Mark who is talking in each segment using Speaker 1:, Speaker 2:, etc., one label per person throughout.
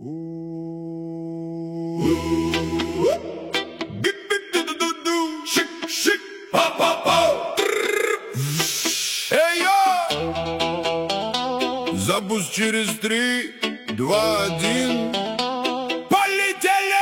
Speaker 1: Запуск через 3, 2, 1. Полетели!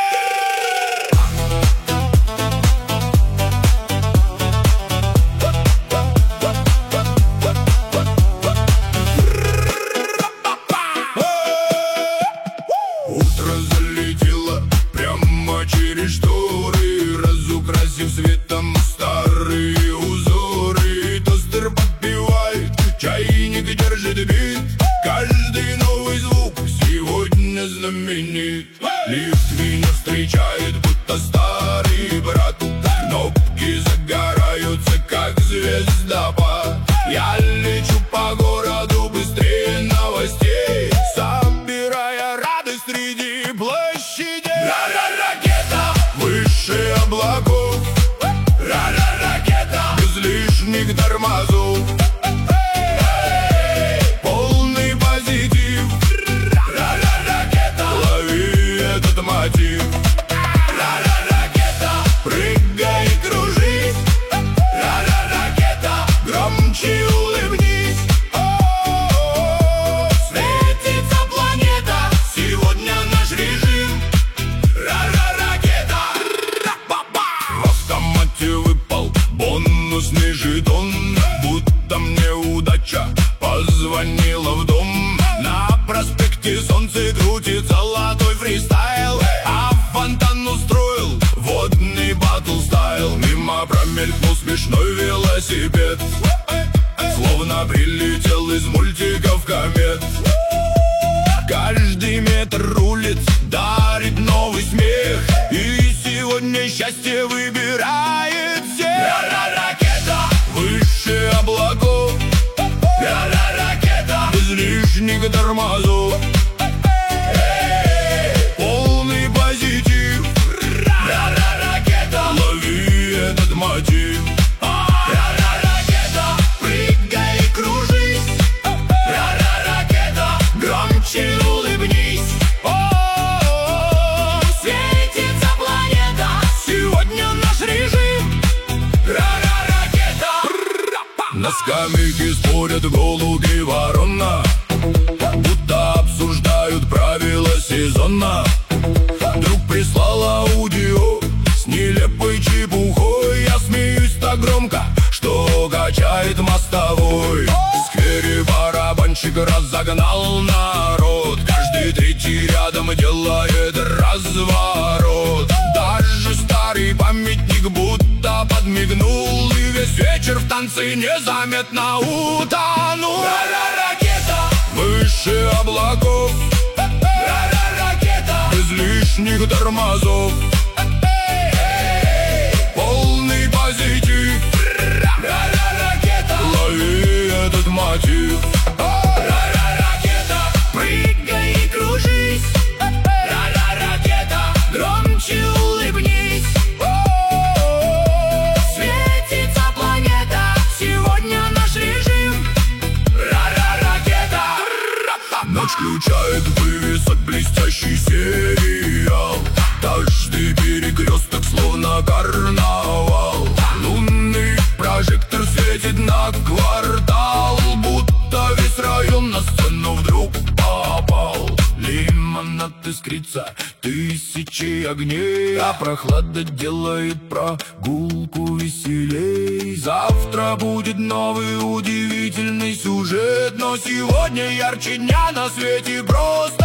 Speaker 1: Утро залетело прямо через шторы, разукрасив светом старые узоры. Тостер подпевает, чайник держит бит. Каждый новый звук сегодня знаменит. Лифт меня встречает, будто старый брат. Кнопки загораются, как звездопад. Я лечу по городу быстрее новостей, собирая радость среди площадей. Ра-ра-ракета выше облаков, ра-ра-ракета без лишних тормозов. Ра-ра-ракета, прыгай и кружись. Ра-ра-ракета, громче улыбнись. Светится планета, сегодня наш режим. Ра-ра-ракета. В автомате выпал бонусный жетон, будто мне удача позвонила в дом. На проспекте Солнце крутит золотой фристайл, а фонтан устроил водный батл стайл. Мимо промелькнул смешной велосипед, словно прилетел из мультиков комет. Каждый метр улиц дарит новый смех, и сегодня счастье выбирает всех. Ра-ра-ракета выше облаков, ра-ра-ракета без лишних тормозов. Полный позитив. Ра-ра-ракета, лови этот мотив. Ра-ра-ракета, прыгай и кружись. Ра-ра-ракета, громче улыбнись. Светится планета, сегодня наш режим. Ра-ра-ракета. На скамейке спорят голуби и ворона, будто обсуждают правила сезона. Друг прислал аудио с нелепой чепухой. Я смеюсь так громко, что качает мостовой. В сквере барабанщик разогнал народ, каждый третий рядом делает разворот. Даже старый памятник будто подмигнул, и весь вечер в танце незаметно утонул. Ра-ра-ракета выше облаков, ра-ра-ракета без лишних тормозов. Полный позитив. Ра-ра-ракета, лови этот мотив. Ра-ра-ракета, прыгай и кружись. Ра-ра-ракета, громче улыбнись. Светится планета, сегодня наш режим. Ра-ра-ракета. Ночь включает вывесок блестящий сериал. Каждый перекресток словно карнавал. Лунный прожектор светит на квартал, будто весь район на сцену вдруг попал. Лимонад искрится тысячи огней, а прохлада делает прогулку веселей. Завтра будет новый удивительный сюжет, но сегодня ярче дня на свете просто